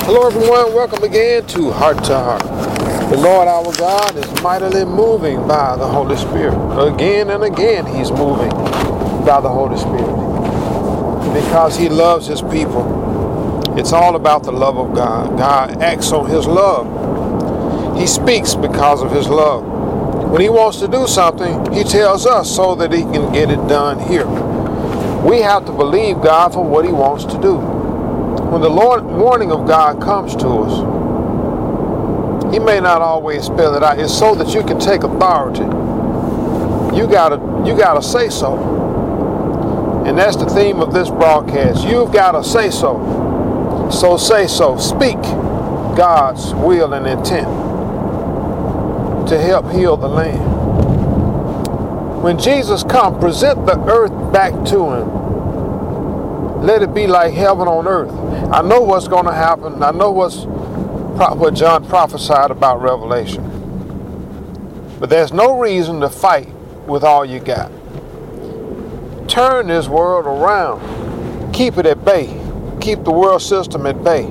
Hello everyone, welcome again to Heart to Heart. The Lord our God is mightily moving by the Holy Spirit. Again and again He's moving by the Holy Spirit because He loves His people. It's all about the love of God. God acts on His love. He speaks because of His love. When He wants to do something, He tells us so that He can get it done here. We have to believe God for what He wants to do. When the warning of God comes to us, He may not always spell it out. It's so that you can take authority. You gotta say so. And that's the theme of this broadcast. You've got to say so. So say so. Speak God's will and intent to help heal the land. When Jesus comes, present the earth back to Him. Let it be like heaven on earth. I know what's going to happen. I know what John prophesied about Revelation. But there's no reason to fight with all you got. Turn this world around. Keep it at bay. Keep the world system at bay.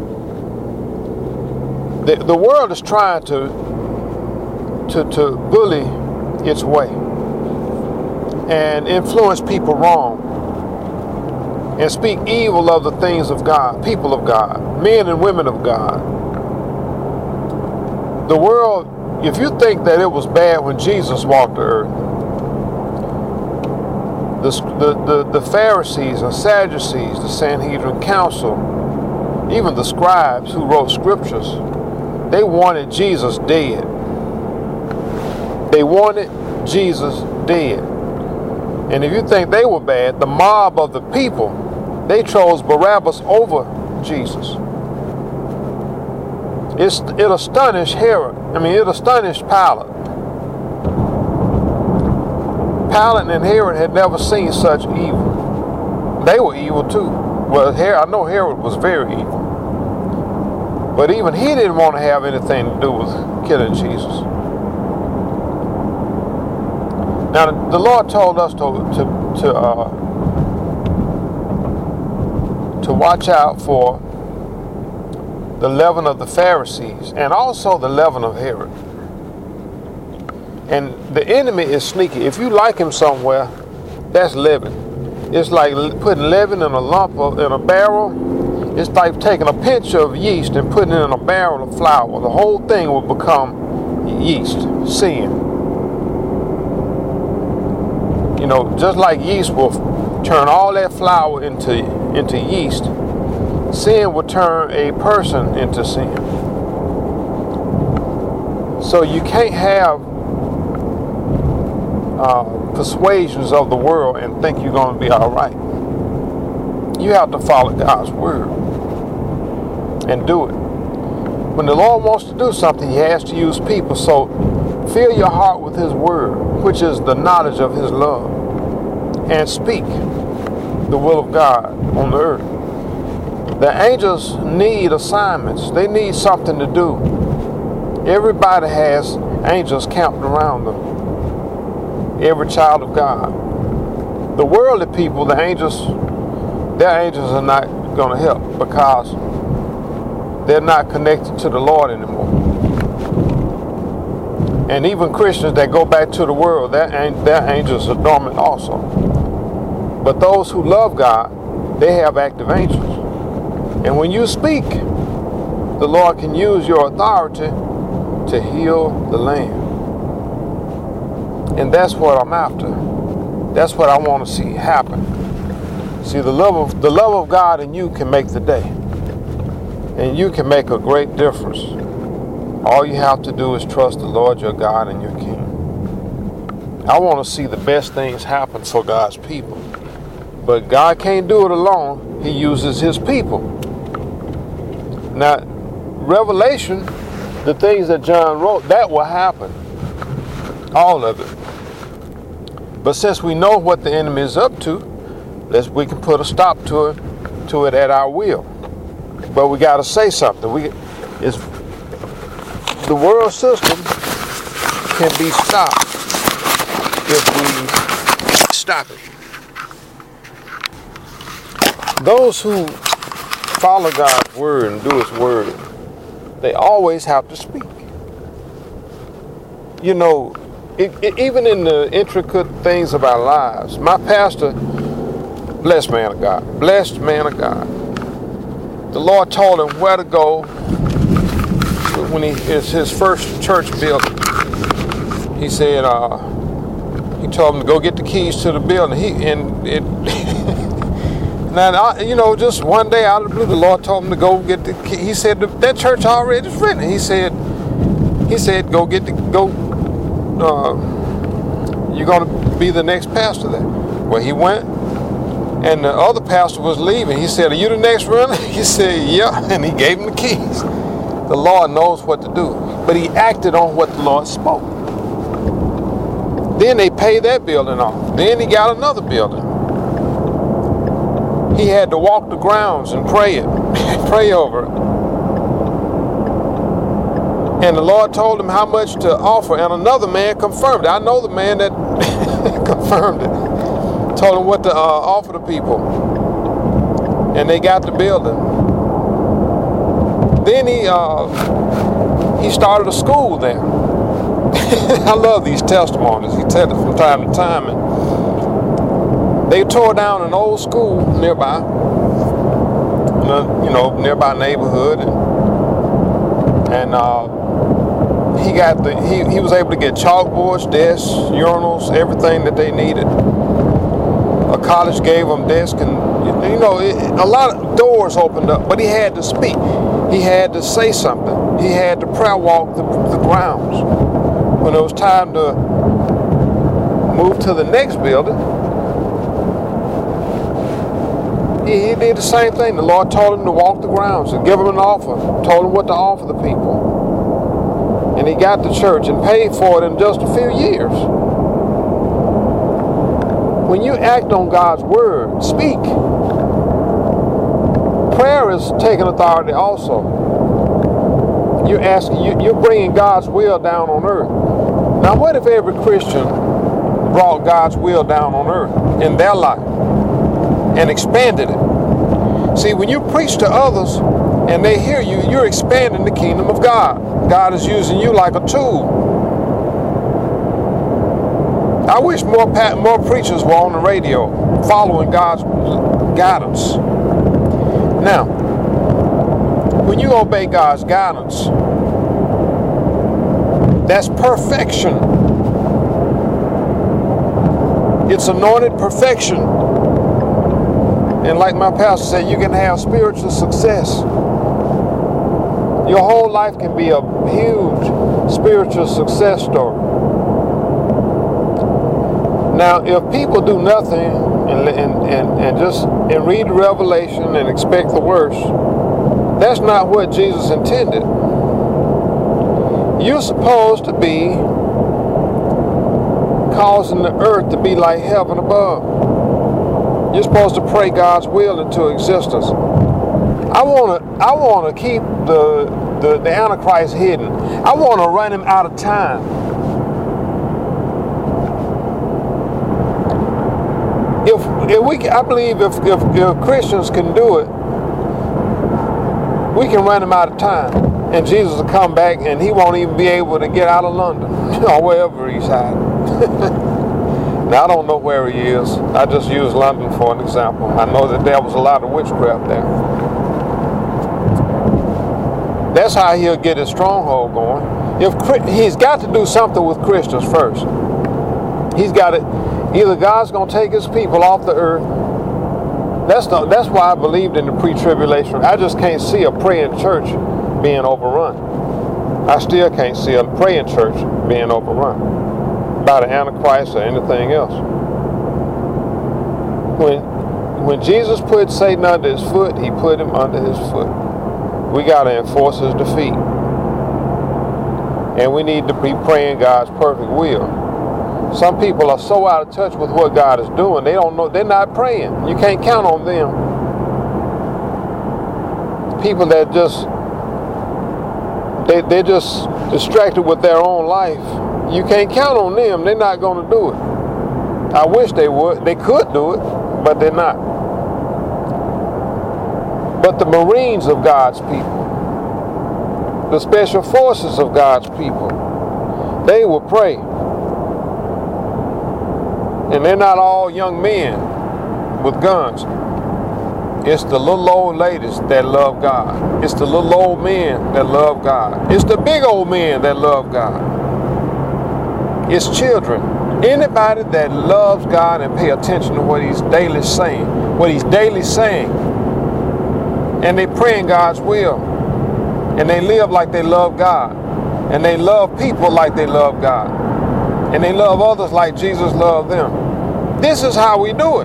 The world is trying to bully its way and influence people wrong and speak evil of the things of God, people of God, men and women of God. The world, if you think that it was bad when Jesus walked the earth, the Pharisees and Sadducees, the Sanhedrin Council, even the scribes who wrote scriptures, they wanted Jesus dead. They wanted Jesus dead. And if you think they were bad, the mob of the people, they chose Barabbas over Jesus. It astonished Herod. It astonished Pilate. Pilate and Herod had never seen such evil. They were evil too. Well, I know Herod was very evil. But even he didn't want to have anything to do with killing Jesus. Now, the Lord told us to watch out for the leaven of the Pharisees and also the leaven of Herod. And the enemy is sneaky. If you like him somewhere, that's leaven. It's like putting leaven in a barrel. It's like taking a pinch of yeast and putting it in a barrel of flour. The whole thing will become yeast, sin. Just like yeast will turn all that flour into yeast, sin will turn a person into sin. So you can't have persuasions of the world and think you're going to be all right. You have to follow God's word and do it. When the Lord wants to do something, He has to use people. So fill your heart with His word, which is the knowledge of His love, and speak the will of God on the earth. The angels need assignments. They need something to do. Everybody has angels camped around them. Every child of God. The worldly people, their angels are not going to help because they're not connected to the Lord anymore. And even Christians that go back to the world, their angels are dormant also. But those who love God, they have active angels. And when you speak, the Lord can use your authority to heal the land. And that's what I'm after. That's what I want to see happen. See, the love of God in you can make the day. And you can make a great difference. All you have to do is trust the Lord your God and your King. I want to see the best things happen for God's people. But God can't do it alone. He uses His people. Now, Revelation, the things that John wrote, that will happen. All of it. But since we know what the enemy is up to, we can put a stop to it at our will. But we got to say something. The world system can be stopped if we stop it. Those who follow God's word and do his word, they always have to speak. You know, even in the intricate things of our lives, my pastor, blessed man of God, the Lord told him where to go when it's his first church building. He said, he told him to go get the keys to the building. Now, you know, just one day out of the blue, the Lord told him to go get the key. He said, that church already is written. He said, you're going to be the next pastor there. Well, he went, and the other pastor was leaving. He said, are you the next runner? He said, yeah, and he gave him the keys. The Lord knows what to do, but he acted on what the Lord spoke. Then they paid that building off. Then he got another building. He had to walk the grounds and pray over it. And the Lord told him how much to offer, and another man confirmed it. I know the man that confirmed it. Told him what to offer the people. And they got the building. Then he started a school there. I love these testimonies. He tells it from time to time. And they tore down an old school nearby, nearby neighborhood, and he was able to get chalkboards, desks, urinals, everything that they needed. A college gave them desks, and a lot of doors opened up. But he had to speak. He had to say something. He had to prayer walk the grounds. When it was time to move to the next building, he did the same thing. The Lord told him to walk the grounds and give him an offer. Told him what to offer the people. And he got the church and paid for it in just a few years. When you act on God's word, speak. Prayer is taking authority also. You're bringing God's will down on earth. Now, what if every Christian brought God's will down on earth in their life and expanded it? See, when you preach to others and they hear you, you're expanding the kingdom of God. God is using you like a tool. I wish more preachers were on the radio following God's guidance. Now, when you obey God's guidance, that's perfection. It's anointed perfection. And like my pastor said, you can have spiritual success. Your whole life can be a huge spiritual success story. Now, if people do nothing and read the Revelation and expect the worst, that's not what Jesus intended. You're supposed to be causing the earth to be like heaven above. You're supposed to pray God's will into existence. I want to keep the Antichrist hidden. I want to run him out of time. I believe if Christians can do it, we can run him out of time, and Jesus will come back, and he won't even be able to get out of London or wherever he's hiding. Now, I don't know where he is. I just use London for an example. I know that there was a lot of witchcraft there. That's how he'll get his stronghold going. He's got to do something with Christians first. He's got to. Either God's going to take his people off the earth. That's why I believed in the pre-tribulation. I just can't see a praying church being overrun. I still can't see a praying church being overrun by the Antichrist or anything else. When Jesus put Satan under his foot, he put him under his foot. We got to enforce his defeat. And we need to be praying God's perfect will. Some people are so out of touch with what God is doing, they don't know, they're not praying. You can't count on them. People that they're just distracted with their own life. You can't count on them. They're not going to do it. I wish they would. They could do it, but they're not. But the Marines of God's people, the special forces of God's people, they will pray. And they're not all young men with guns. It's the little old ladies that love God. It's the little old men that love God. It's the big old men that love God. It's children. Anybody that loves God and pay attention to what He's daily saying, and they pray in God's will, and they live like they love God, and they love people like they love God, and they love others like Jesus loved them. This is how we do it.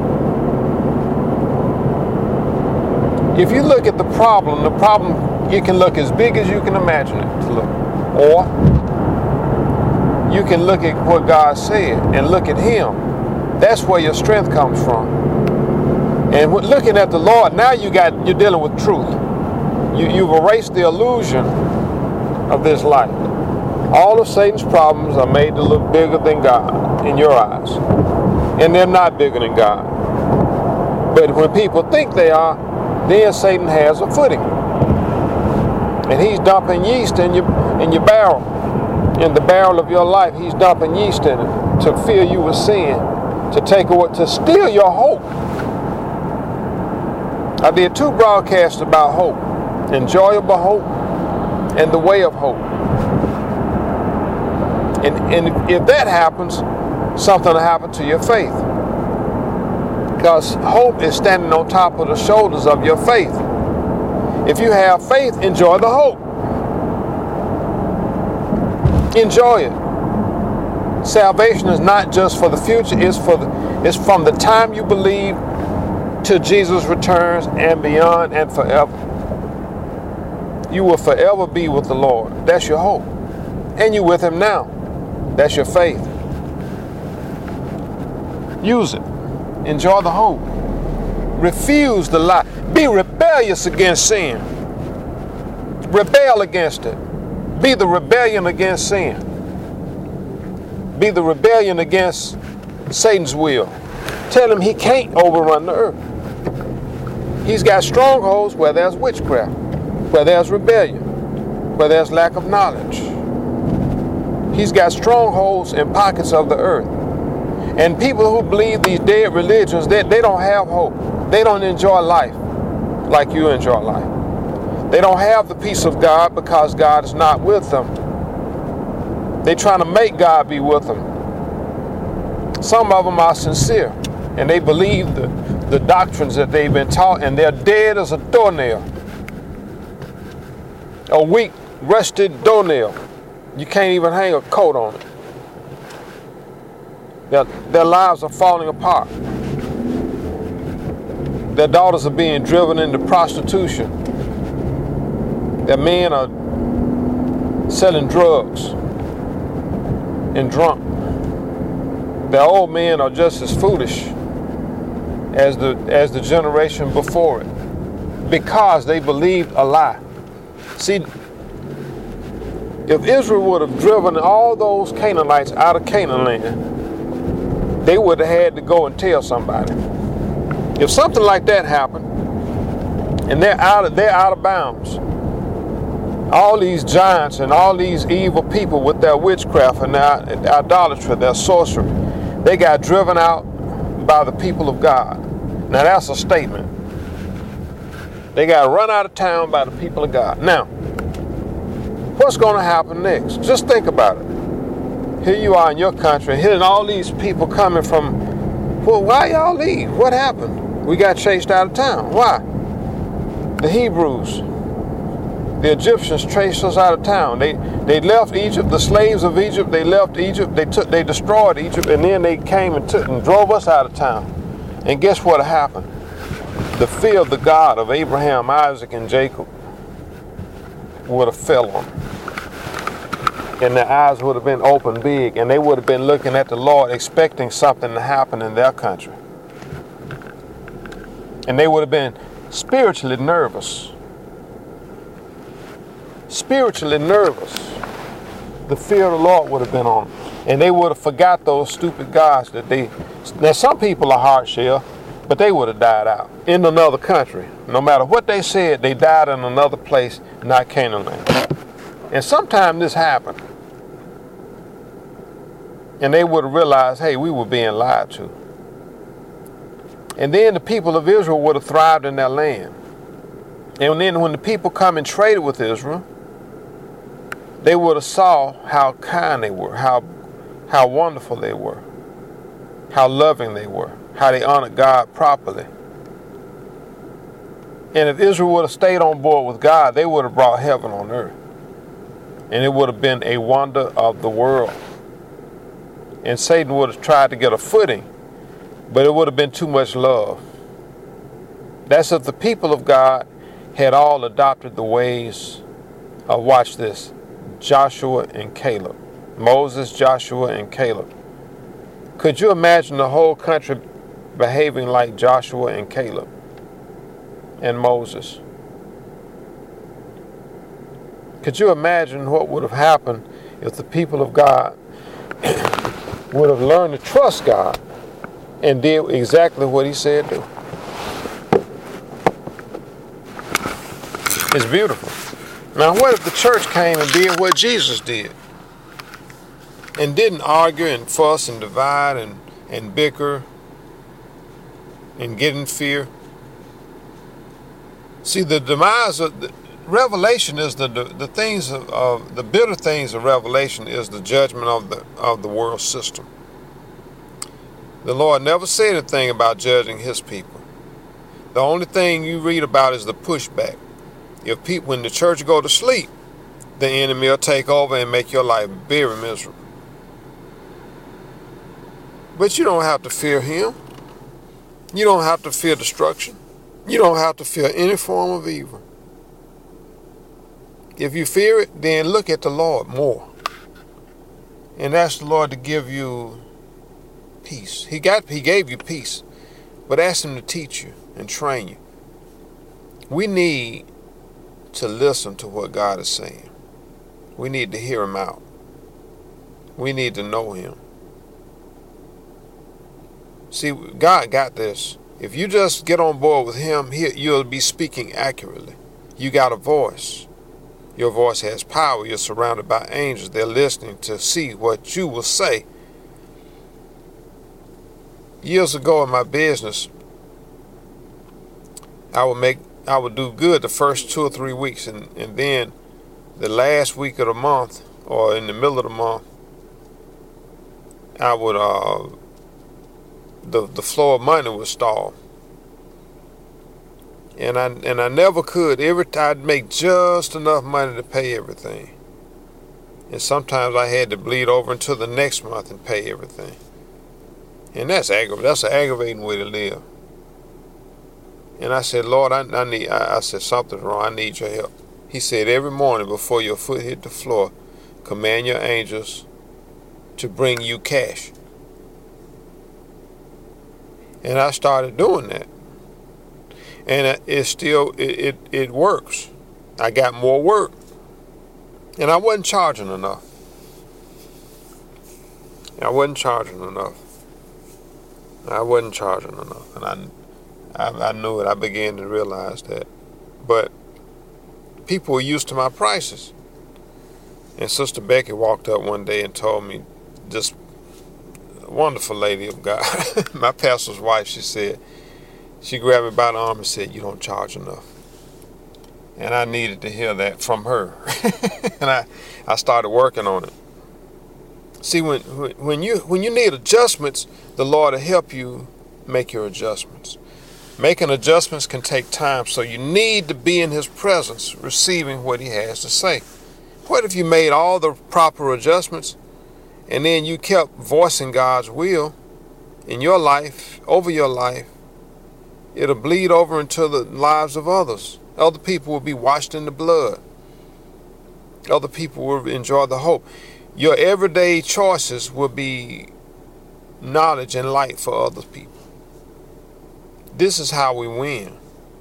If you look at the problem you can look as big as you can imagine it to look, or you can look at what God said and look at Him. That's where your strength comes from. And looking at the Lord, now you're dealing with truth. You've erased the illusion of this life. All of Satan's problems are made to look bigger than God in your eyes. And they're not bigger than God. But when people think they are, then Satan has a footing. And he's dumping yeast in your barrel. In the barrel of your life, he's dumping yeast in it to fill you with sin, to steal your hope. I did 2 broadcasts about hope, enjoyable hope and the way of hope. And if that happens, something will happen to your faith. Because hope is standing on top of the shoulders of your faith. If you have faith, enjoy the hope. Enjoy it. Salvation is not just for the future, it's from the time you believe till Jesus returns and beyond and forever. You will forever be with the Lord. That's your hope. And you're with Him now. That's your faith. Use it. Enjoy the hope. Refuse the lie. Be rebellious against sin. Rebel against it. Be the rebellion against sin. Be the rebellion against Satan's will. Tell him he can't overrun the earth. He's got strongholds where there's witchcraft, where there's rebellion, where there's lack of knowledge. He's got strongholds in pockets of the earth. And people who believe these dead religions, they don't have hope. They don't enjoy life like you enjoy life. They don't have the peace of God because God is not with them. They're trying to make God be with them. Some of them are sincere, and they believe the doctrines that they've been taught, and they're dead as a doornail. A weak, rusted doornail. You can't even hang a coat on it. Their lives are falling apart. Their daughters are being driven into prostitution. Their men are selling drugs and drunk. Their old men are just as foolish as the generation before it, because they believed a lie. See, if Israel would have driven all those Canaanites out of Canaan land, they would have had to go and tell somebody. If something like that happened, and they're out of bounds, all these giants and all these evil people with their witchcraft and their idolatry, their sorcery, they got driven out by the people of God. Now that's a statement. They got run out of town by the people of God. Now, what's going to happen next? Just think about it. Here you are in your country, hearing all these people coming from, well, why y'all leave? What happened? We got chased out of town. Why? The Hebrews, the Egyptians chased us out of town. They left Egypt, the slaves of Egypt, they left Egypt, they destroyed Egypt, and then they came and drove us out of town. And guess what happened? The fear of the God of Abraham, Isaac, and Jacob would have fell on them. And their eyes would have been open big, and they would have been looking at the Lord expecting something to happen in their country. And they would have been spiritually nervous. Spiritually nervous. The fear of the Lord would have been on them. And they would have forgot those stupid gods that now some people are hard shell, But they would have died out in another country. No matter what they said, they died in another place, not Canaan land. And sometimes this happened. And they would have realized, hey, we were being lied to. And then the people of Israel would have thrived in their land. And then when the people come and traded with Israel, they would have saw how kind they were, how wonderful they were, how loving they were, how they honored God properly. And if Israel would have stayed on board with God, they would have brought heaven on earth. And it would have been a wonder of the world. And Satan would have tried to get a footing, but it would have been too much love. That's if the people of God had all adopted the ways of, watch this, Joshua and Caleb. Moses, Joshua, and Caleb. Could you imagine the whole country behaving like Joshua and Caleb and Moses? Could you imagine what would have happened if the people of God would have learned to trust God and did exactly what he said do? It's beautiful. Now, what if the church came and did what Jesus did and didn't argue and fuss and divide and bicker and get in fear? See, the demise of the Revelation is the things of the bitter things of Revelation is the judgment of the world system. The Lord never said a thing about judging his people. The only thing you read about is the pushback. If people, when the church go to sleep, the enemy will take over and make your life very miserable. But you don't have to fear him. You don't have to fear destruction. You don't have to fear any form of evil. If you fear it, then look at the Lord more. And ask the Lord to give you peace. He gave you peace. But ask him to teach you and train you. We need to listen to what God is saying. We need to hear him out. We need to know him. See, God got this. If you just get on board with him, you'll be speaking accurately. You got a voice. Your voice has power. You're surrounded by angels. They're listening to see what you will say. Years ago in my business, I would do good the first 2 or 3 weeks, and then the last week of the month or in the middle of the month, I would the flow of money would stall. And I never could. I'd make just enough money to pay everything. And sometimes I had to bleed over into the next month and pay everything. And that's aggravating. That's an aggravating way to live. And I said, Lord, I said, something's wrong. I need your help. He said, every morning before your foot hit the floor, command your angels to bring you cash. And I started doing that. And it works. I got more work. And I wasn't charging enough. And I I knew it. I began to realize that. But people were used to my prices. And Sister Becky walked up one day and told me, this wonderful lady of God, my pastor's wife, she grabbed me by the arm and said, you don't charge enough. And I needed to hear that from her. And I started working on it. See, when you need adjustments, the Lord will help you make your adjustments. Making adjustments can take time, so you need to be in his presence, receiving what he has to say. What if you made all the proper adjustments, and then you kept voicing God's will in your life, over your life? It'll bleed over into the lives of others. Other people will be washed in the blood. Other people will enjoy the hope. Your everyday choices will be knowledge and light for other people. This is how we win.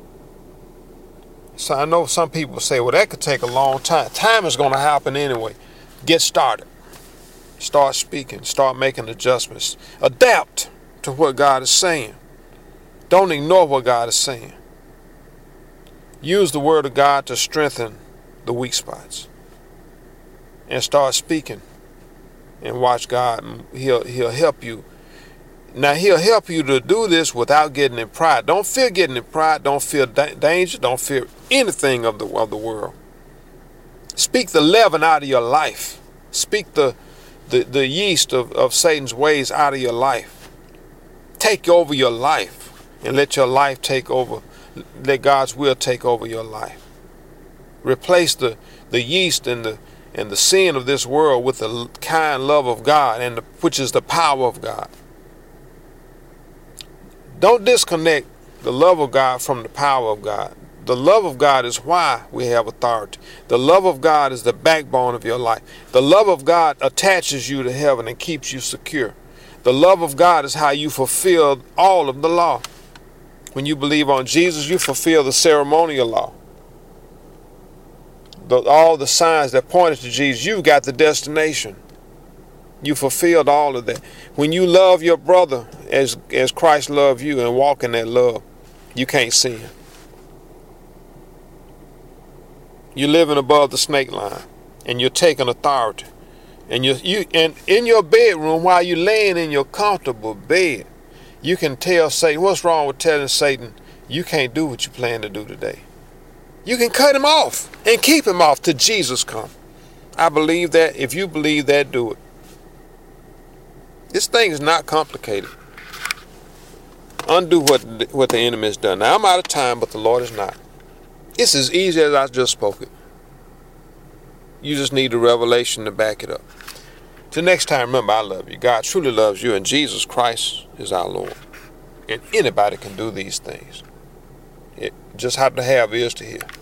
So I know some people say, well, that could take a long time. Time is going to happen anyway. Get started. Start speaking. Start making adjustments. Adapt to what God is saying. Don't ignore what God is saying. Use the word of God to strengthen the weak spots. And start speaking. And watch God. He'll help you. Now, he'll help you to do this without getting in pride. Don't fear getting in pride. Don't fear danger. Don't fear anything of the world. Speak the leaven out of your life. Speak the yeast of Satan's ways out of your life. Take over your life and let your life take over. Let God's will take over your life. Replace the yeast and the sin of this world with the kind love of God, which is the power of God. Don't disconnect the love of God from the power of God. The love of God is why we have authority. The love of God is the backbone of your life. The love of God attaches you to heaven and keeps you secure. The love of God is how you fulfill all of the law. When you believe on Jesus, you fulfill the ceremonial law. All the signs that pointed to Jesus, you've got the destination. You fulfilled all of that. When you love your brother as Christ loved you and walk in that love, you can't sin. You're living above the snake line, and you're taking authority. And and in your bedroom, while you're laying in your comfortable bed, you can tell Satan, what's wrong with telling Satan, you can't do what you plan to do today? You can cut him off and keep him off till Jesus comes. I believe that. If you believe that, do it. This thing is not complicated. Undo what the enemy has done. Now, I'm out of time, but the Lord is not. It's as easy as I just spoke it. You just need a revelation to back it up. Till next time, remember, I love you. God truly loves you, and Jesus Christ is our Lord. And anybody can do these things. It just have to have ears to hear.